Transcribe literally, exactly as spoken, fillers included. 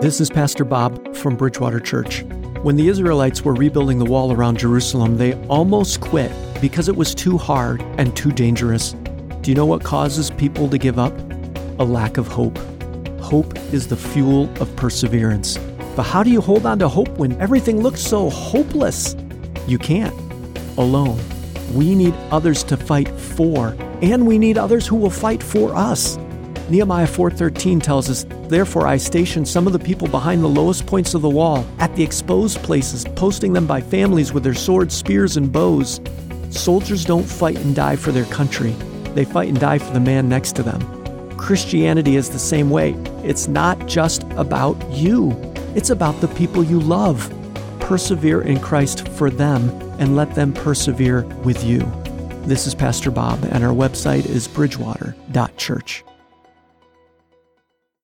This is Pastor Bob from Bridgewater Church. When the Israelites were rebuilding the wall around Jerusalem, they almost quit because it was too hard and too dangerous. Do you know what causes people to give up? A lack of hope. Hope is the fuel of perseverance. But how do you hold on to hope when everything looks so hopeless? You can't. Alone. We need others to fight for, and we need others who will fight for us. Nehemiah four thirteen tells us, "Therefore I stationed some of the people behind the lowest points of the wall, at the exposed places, posting them by families with their swords, spears, and bows." Soldiers don't fight and die for their country. They fight and die for the man next to them. Christianity is the same way. It's not just about you. It's about the people you love. Persevere in Christ for them and let them persevere with you. This is Pastor Bob, and our website is bridgewater dot church.